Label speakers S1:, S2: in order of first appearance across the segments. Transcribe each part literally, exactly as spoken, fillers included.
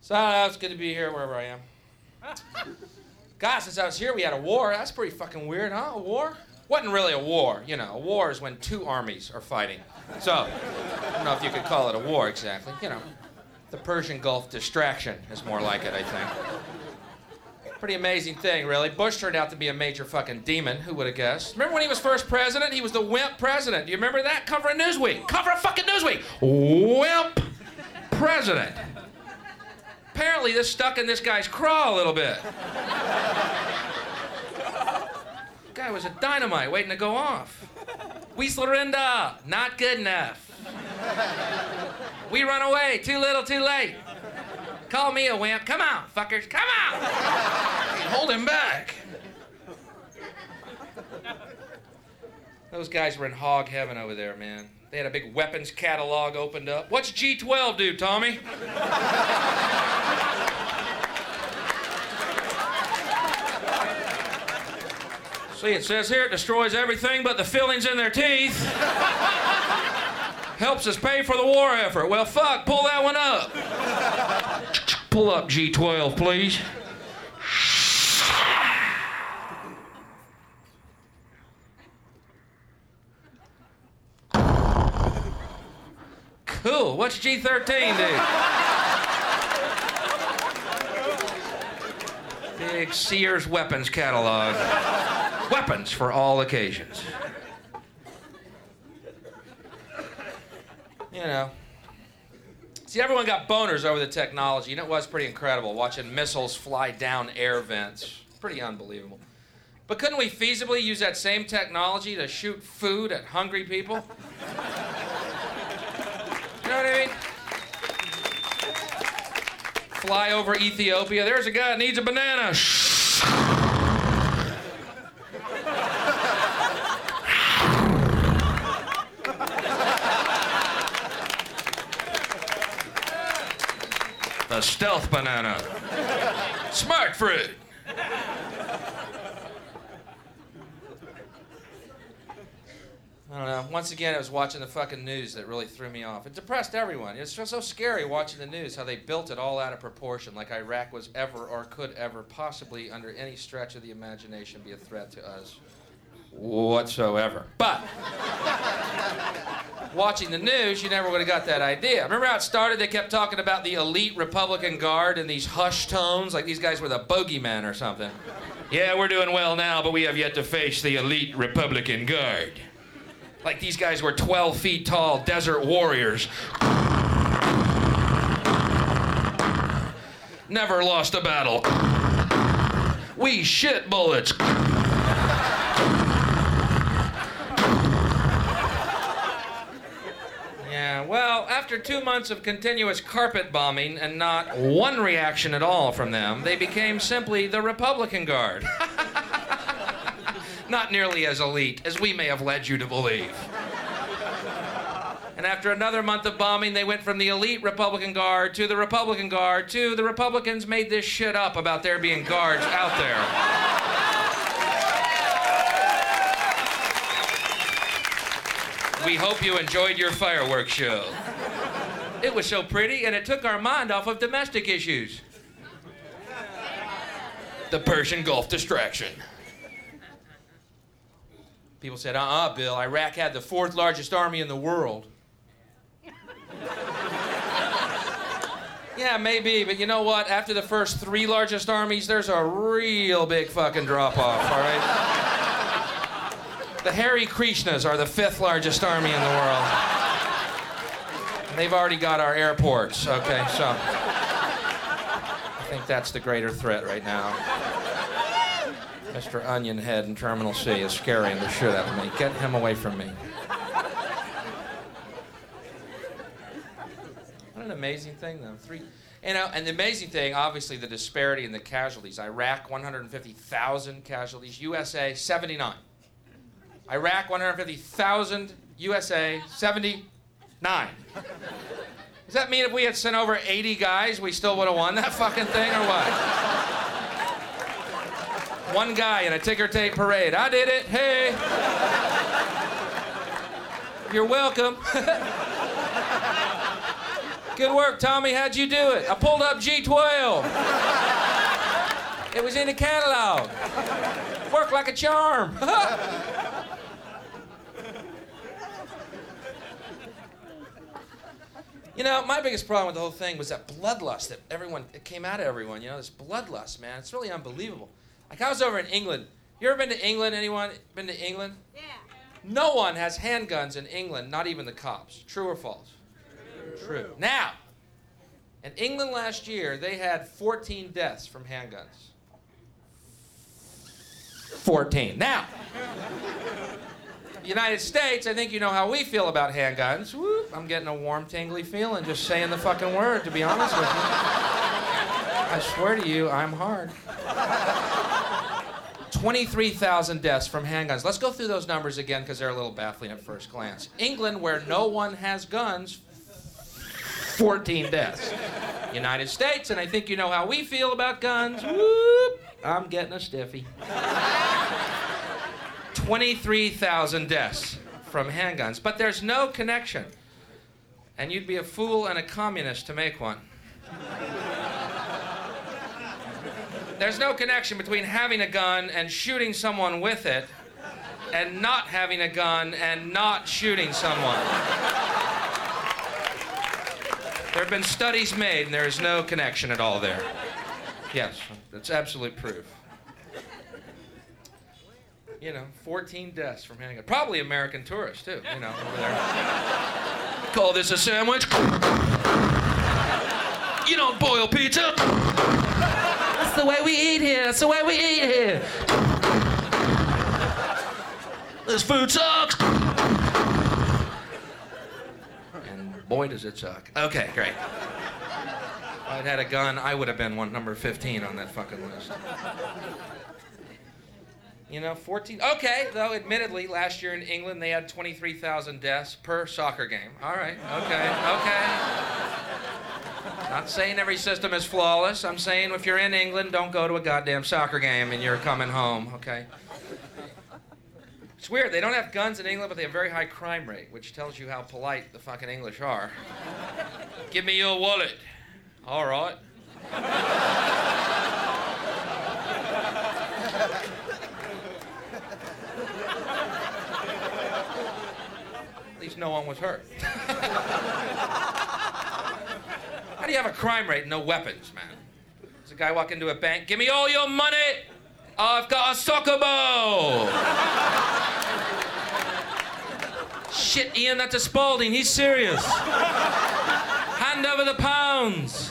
S1: So uh, it's good to be here wherever I am. God, since I was here, we had a war. That's pretty fucking weird, huh? A war? Wasn't really a war. You know, a war is when two armies are fighting. So, I don't know if you could call it a war exactly. You know, the Persian Gulf distraction is more like it, I think. Pretty amazing thing, really. Bush turned out to be a major fucking demon. Who would have guessed? Remember when he was first president? He was the wimp president. Do you remember that? Cover of Newsweek. Cover of fucking Newsweek. Wimp president. Apparently, this stuck in this guy's craw a little bit. Guy was a dynamite waiting to go off. We surrender. Not good enough. We run away. Too little, too late. Call me a wimp. Come on, fuckers. Come on. Hold him back. Those guys were in hog heaven over there, man. They had a big weapons catalog opened up. What's G twelve do, Tommy? See, it says here it destroys everything but the fillings in their teeth. Helps us pay for the war effort. Well, fuck, pull that one up. Pull up G twelve, please. Cool. What's G thirteen do? Big Sears weapons catalog. Weapons for all occasions. You know. See, everyone got boners over the technology, and it was pretty incredible watching missiles fly down air vents. Pretty unbelievable. But couldn't we feasibly use that same technology to shoot food at hungry people? You know what I mean? Fly over Ethiopia. There's a guy that needs a banana. A stealth banana. Smart fruit. I don't know. Once again, I was watching the fucking news that really threw me off. It depressed everyone. It's just so scary watching the news, how they built it all out of proportion, like Iraq was ever or could ever possibly, under any stretch of the imagination, be a threat to us whatsoever. But watching the news, you never would have got that idea. Remember how it started? They kept talking about the elite Republican Guard in these hushed tones, like these guys were the bogeyman or something. Yeah, we're doing well now, but we have yet to face the elite Republican Guard. Like these guys were twelve feet tall desert warriors. Never lost a battle. We shit bullets. Yeah, well, after two months of continuous carpet bombing and not one reaction at all from them, they became simply the Republican Guard. Not nearly as elite as we may have led you to believe. And after another month of bombing, they went from the elite Republican Guard to the Republican Guard to the Republicans made this shit up about there being guards out there. We hope you enjoyed your fireworks show. It was so pretty, and it took our mind off of domestic issues. The Persian Gulf distraction. People said, uh-uh, Bill, Iraq had the fourth largest army in the world. Yeah, maybe, but you know what? After the first three largest armies, there's a real big fucking drop-off, all right? The Hare Krishnas are the fifth largest army in the world. And they've already got our airports, okay, so I think that's the greater threat right now. Mister Onion Head in Terminal C is scaring the shit out of me. Get him away from me. What an amazing thing, though. Three, you know, and the amazing thing, obviously, the disparity in the casualties. Iraq, one hundred fifty thousand casualties. U S A, seventy-nine. Iraq, one hundred fifty thousand. U S A, seventy-nine. Does that mean if we had sent over eighty guys, we still would have won that fucking thing, or what? One guy in a ticker tape parade. I did it. Hey. You're welcome. Good work, Tommy. How'd you do it? I pulled up G twelve. It was in the catalog. Worked like a charm. You know, my biggest problem with the whole thing was that bloodlust that everyone, it came out of everyone, you know, this bloodlust, man. It's really unbelievable. Like, I was over in England. You ever been to England? Anyone been to England?
S2: Yeah.
S1: No one has handguns in England, not even the cops. True or false? True. True. Now, in England last year, they had fourteen deaths from handguns. fourteen. Now, United States, I think you know how we feel about handguns. Whoop, I'm getting a warm, tingly feeling just saying the fucking word, to be honest with you. I swear to you, I'm hard. twenty-three thousand deaths from handguns. Let's go through those numbers again because they're a little baffling at first glance. England, where no one has guns, fourteen deaths. United States, and I think you know how we feel about guns. Whoop, I'm getting a stiffy. twenty-three thousand deaths from handguns, but there's no connection. And you'd be a fool and a communist to make one. There's no connection between having a gun and shooting someone with it and not having a gun and not shooting someone. There have been studies made and there is no connection at all there. Yes, that's absolute proof. You know, fourteen deaths from handgun. Probably American tourists, too, you know, over there. Call this a sandwich? You don't boil pizza? That's the way we eat here. That's the way we eat here. This food sucks. And boy, does it suck. Okay, great. If I'd had a gun, I would have been one number fifteen on that fucking list. You know, fourteen. Okay, though, admittedly, last year in England, they had twenty-three thousand deaths per soccer game. All right, okay, okay. Not saying every system is flawless. I'm saying if you're in England, don't go to a goddamn soccer game and you're coming home, okay? It's weird. They don't have guns in England, but they have a very high crime rate, which tells you how polite the fucking English are. Give me your wallet. All right. At least no one was hurt. How do you have a crime rate and no weapons, man? Does a guy walk into a bank, give me all your money, I've got a soccer ball. Shit, Ian, that's a Spalding, he's serious. Hand over the pounds.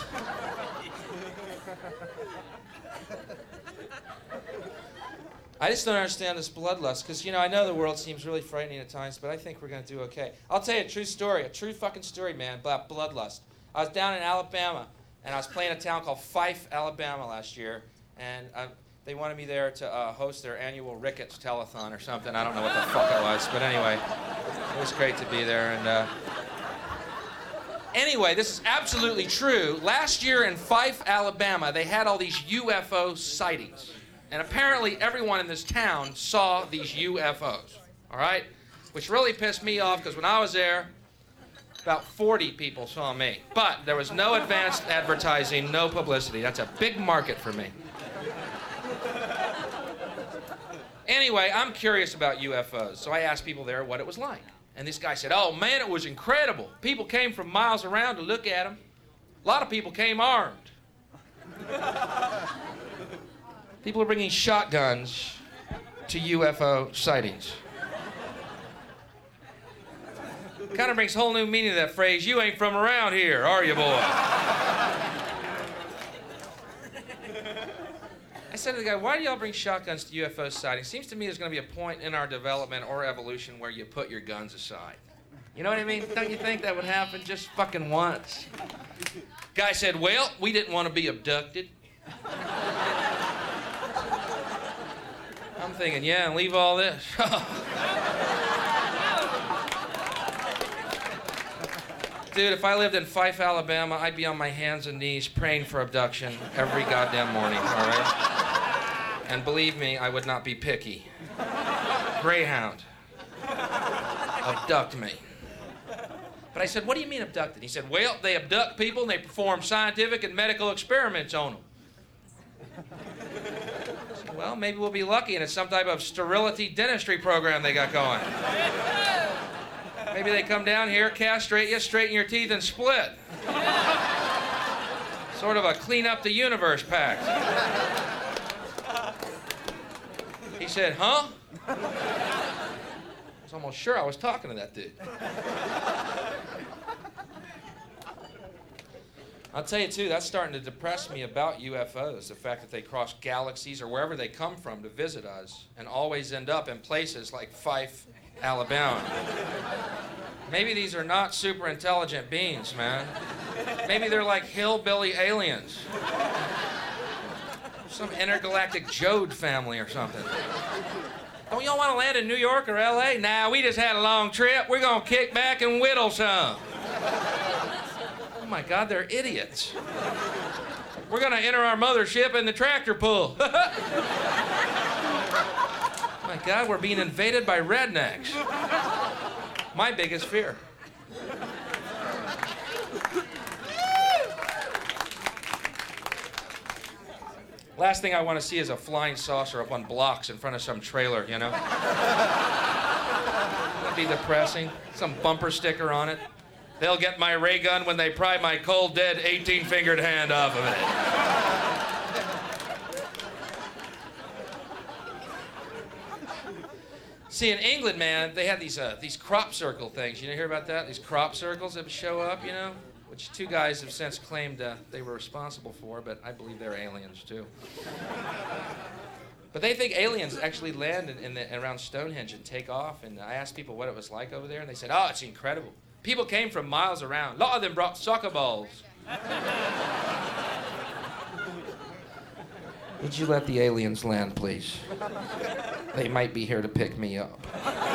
S1: I just don't understand this bloodlust, because, you know, I know the world seems really frightening at times, but I think we're going to do okay. I'll tell you a true story, a true fucking story, man, about bloodlust. I was down in Alabama, and I was playing a town called Fife, Alabama last year, and I, they wanted me there to uh, host their annual Ricketts Telethon or something. I don't know what the fuck it was, but anyway, it was great to be there. And uh, anyway, this is absolutely true. Last year in Fife, Alabama, they had all these U F O sightings. And apparently everyone in this town saw these U F Os, all right? Which really pissed me off, because when I was there, about forty people saw me. But there was no advanced advertising, no publicity. That's a big market for me. Anyway, I'm curious about U F Os, so I asked people there what it was like. And this guy said, oh man, it was incredible. People came from miles around to look at them. A lot of people came armed. People are bringing shotguns to U F O sightings. Kind of brings whole new meaning to that phrase, you ain't from around here, are you, boy? I said to the guy, why do y'all bring shotguns to U F O sightings? Seems to me there's going to be a point in our development or evolution where you put your guns aside. You know what I mean? Don't you think that would happen just fucking once? Guy said, well, we didn't want to be abducted. I'm thinking, yeah, and leave all this. Dude, if I lived in Fife, Alabama, I'd be on my hands and knees praying for abduction every goddamn morning, all right? And believe me, I would not be picky. Greyhound, abduct me. But I said, what do you mean abducted? He said, well, they abduct people and they perform scientific and medical experiments on them. I said, well, maybe we'll be lucky and it's some type of sterility dentistry program they got going. Maybe they come down here, castrate you, straighten your teeth, and split. Sort of a clean up the universe pact. He said, huh? I was almost sure I was talking to that dude. I'll tell you, too, that's starting to depress me about U F Os, the fact that they cross galaxies or wherever they come from to visit us and always end up in places like Fife, Alabama. Maybe these are not super intelligent beings, man. Maybe they're like hillbilly aliens. Some intergalactic Jode family or something. Don't y'all want to land in New York or L A? Nah, we just had a long trip. We're going to kick back and whittle some. Oh my God, they're idiots. We're going to enter our mothership in the tractor pull. My God, we're being invaded by rednecks. My biggest fear. Last thing I want to see is a flying saucer up on blocks in front of some trailer, you know? That'd be depressing. Some bumper sticker on it. They'll get my ray gun when they pry my cold, dead, eighteen-fingered hand off of it. See, in England, man, they had these uh, these crop circle things. You hear about that? These crop circles that show up, you know? Which two guys have since claimed uh, they were responsible for, but I believe they're aliens, too. But they think aliens actually land in, in the, around Stonehenge and take off, and I asked people what it was like over there, and they said, oh, it's incredible. People came from miles around. A lot of them brought soccer balls. Would you let the aliens land, please? They might be here to pick me up.